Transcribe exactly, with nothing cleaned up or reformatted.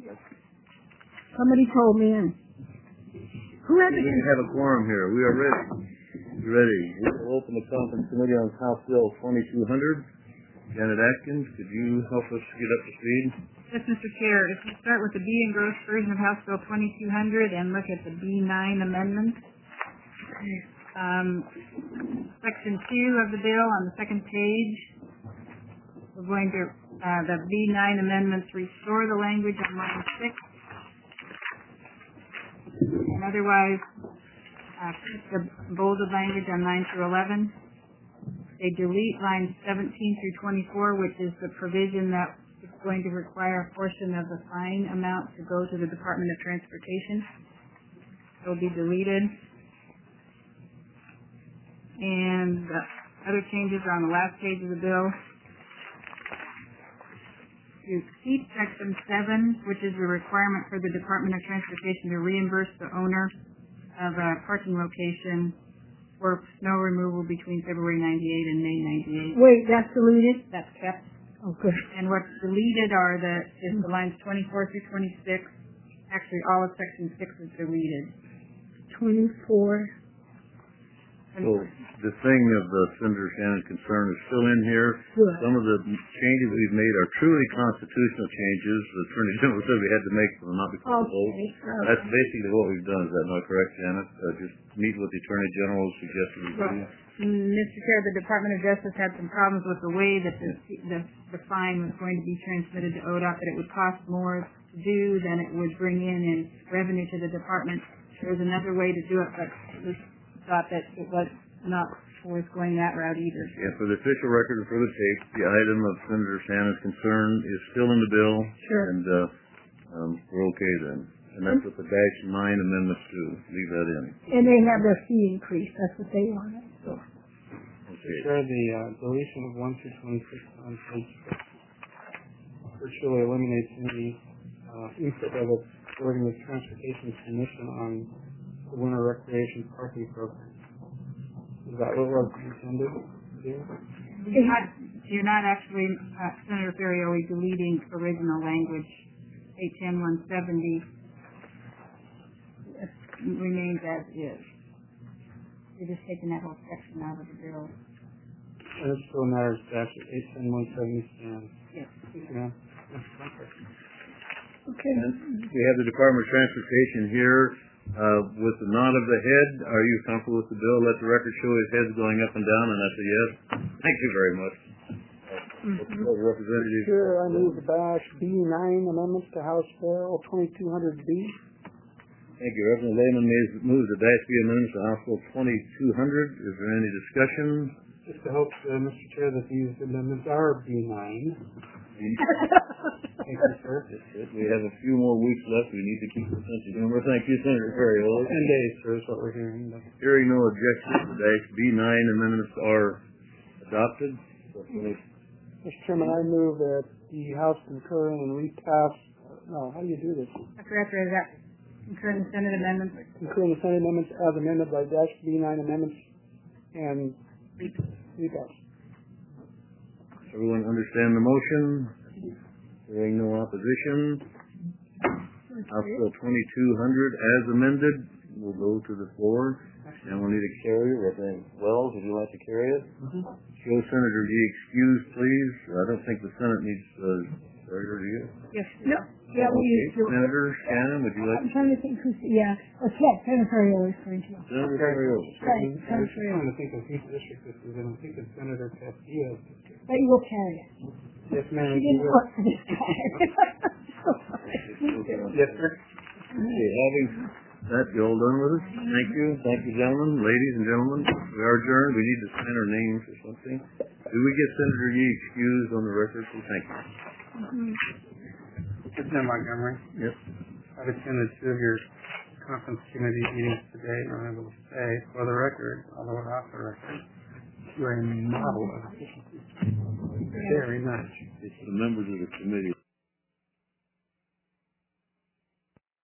Somebody told me in. Who had the... We have a quorum here. We are ready. We're ready. We will open the conference committee on House Bill twenty-two hundred. Janet Atkins, could you help us get up to speed? Yes, Mister Chair. If we start with the B engrossed version of House Bill twenty-two hundred and look at the B nine amendment, um, section two of the bill on the second page, we're going to, uh, the B nine amendments restore the language on line six, and otherwise uh, keep the bolded language on nine through eleven. They delete lines seventeen through twenty-four, which is the provision that is going to require a portion of the fine amount to go to the Department of Transportation. It will be deleted. And the other changes are on the last page of the bill. You keep section seven, which is the requirement for the Department of Transportation to reimburse the owner of a parking location for snow removal between February ninety-eight and May ninety-eight. Wait, that's deleted? That's kept. Oh, good. And what's deleted are the is the lines twenty-four through twenty-six. Actually, all of section six is deleted. twenty-four. So the thing of uh, Senator Shannon's concern is still in here. Good. Some of the changes we've made are truly constitutional changes. The Attorney General said we had to make them, not because of the vote. Okay. That's basically what we've done. Is that not correct, Janet? Uh, just meet with the Attorney General, suggested we do. Mister Chair, the Department of Justice had some problems with the way that the, the, the fine was going to be transmitted to O D O T, that it would cost more to do than it would bring in in revenue to the department. There was another way to do it, but we thought that it was not worth going that route either. Yeah, for the official record and for the tape, the item of Senator Shannon's concern is still in the bill. Sure. And uh, um, we're okay then. And that's what the dash nine amendments do. Leave that in. And they have their fee increase. That's what they wanted. So. Okay. Sure, the uh, deletion of one through twenty-six on page six virtually eliminates any uh, input of the Oregon Transportation Commission on the winter recreation parking program. Is that what was intended to do? You're not, you're not actually, uh, Senator Ferrioli, deleting original language. H N one seventy remains as is. You're just taking that whole section out of the bill. And it still matters statute H N one seventy stands. Yes. Yeah. Okay. And we have the Department of Transportation here uh, with the nod of the head. Are you comfortable with the bill? Let the record show his head's going up and down, and that's a yes. Thank you very much. Mm-hmm. Uh, Representative. Sure, I move the dash B nine amendments to House Bill twenty-two hundred B. Thank you. Representative Lehman moves the dash B amendments to House Bill twenty-two hundred. Is there any discussion? Just to hope, uh, Mister Chair, that these amendments are B nine. Thank you, sir. We have a few more weeks left. We need to keep the sense of humor. Thank you, Senator Ferrioli. Ten days, sir, is what we're hearing. Hearing no objections, the dash B nine amendments are adopted. Mister Chairman, I move that the House concur and repass. No, how do you do this? After after that, concurrent Senate amendments. Concur in the Senate amendments as amended by dash B nine amendments and repass. Everyone understand the motion? Hearing no opposition. House Bill twenty-two hundred as amended will go to the floor. And we'll need a carrier. Representative Wells, would you like to carry it? Mm-hmm. Show Senator Yee excused, please. I don't think the Senate needs a carrier, do you? Yes. No. Yeah, we used to. Senator Shannon, would you like I'm trying to think who's, yeah. That's what Senator Ferrioli is going to. Senator Ferrioli. Right, I'm Senator just Ferrioli. trying to think of whose district this is in. I'm thinking Senator Castillo's district. But you will carry it. Yes, ma'am. She didn't work for this guy. So sorry. Yes, sir. Okay, having that, you all done with it? Thank you. Thank you, gentlemen, ladies and gentlemen. We are adjourned. We need to sign our names or something. Do we get Senator Yee excused on the record? Thank you. Mm-hmm. Mister Montgomery. Yep. I've attended two of your conference committee meetings today, and I'm able to say, for the record, although we're off the record, you're a model of efficiency. Very much. It's the members of the committee.